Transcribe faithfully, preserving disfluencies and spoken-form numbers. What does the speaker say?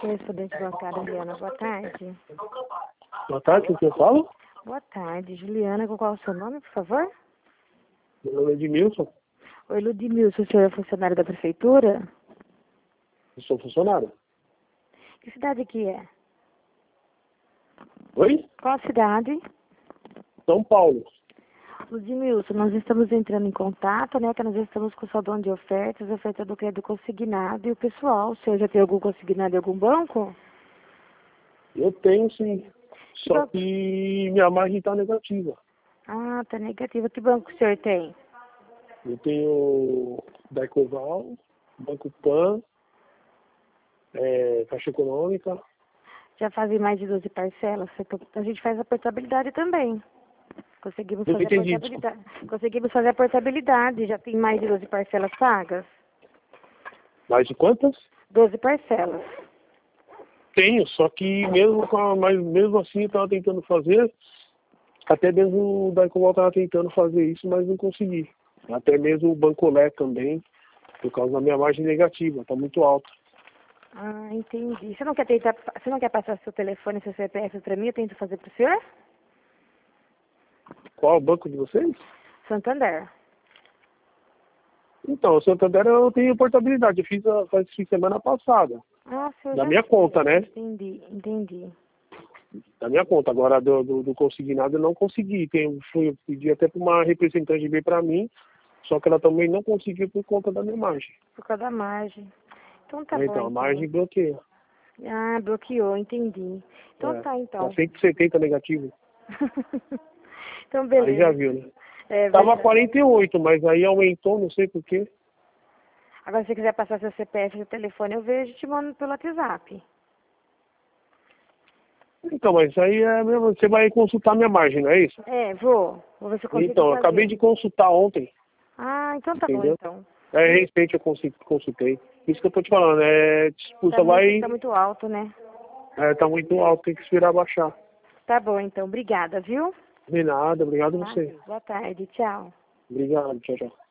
Correspondente bancário, Juliana, boa tarde. Boa tarde, o que eu falo? Boa tarde, Juliana, qual é o seu nome, por favor? Meu nome é Edmilson, Oi, Ludmilson, o senhor é funcionário da prefeitura? eu sou funcionário. Que cidade que é? Oi? Qual a cidade? São Paulo. Ludmilson, nós estamos entrando em contato, né, que nós estamos com o salão de ofertas, oferta do crédito consignado e o pessoal. O senhor já tem algum consignado em algum banco? Eu tenho sim, Que só banco? que minha margem está negativa. Ah, tá negativa. Que banco o senhor tem? Eu tenho Daicoval, Banco Pan, é, Caixa Econômica. Já fazem mais de doze parcelas? A gente faz a portabilidade também. Conseguimos Não fazer a entendi. portabilidade. Conseguimos fazer a portabilidade. Já tem mais de doze parcelas pagas? Mais de quantas? doze parcelas. Tenho, só que mesmo, com a, mas mesmo assim eu estava tentando fazer, até mesmo o Daicoval estava tentando fazer isso, mas não consegui. Até mesmo o Bancolé também, por causa da minha margem negativa, está muito alta. Ah, entendi. Você não quer tentar, você não quer passar seu telefone e seu C P F para mim? Eu tento fazer para o senhor? Qual é o banco de vocês? Santander. Então, o Santander eu tenho portabilidade, eu fiz a, faz fiz semana passada, Ah, o senhor da já minha fez. conta, né? Entendi, entendi. Da minha conta. Agora do, do, do consignado eu não consegui. Tem, fui, eu pedi até para uma representante vir para mim, só que ela também não conseguiu por conta da minha margem. Por causa da margem. Então tá bom, Então, a então. margem bloqueia. Ah, bloqueou, entendi. Então É, tá, então. tá cento e setenta negativo. Então Aí já beleza. viu, né? É Tava verdade. quarenta e oito, mas aí aumentou, não sei porquê. Agora, se você quiser passar seu C P F e seu telefone, eu vejo e te mando pelo WhatsApp. Então, mas aí é mesmo, você vai consultar minha margem, não é isso? É, vou. Vou ver se eu consigo Então, eu fazer. acabei de consultar ontem, Ah, então tá bom, entendeu? então. É, recente eu consi- consultei. Isso que eu tô te falando, é, Tá disputa vai, muito, tá muito alto, né? é, tá muito alto, tem que esperar baixar. Tá bom, então. Obrigada, viu? De nada, obrigado a Tá, você. boa tarde. Tchau. Obrigado, tchau, tchau.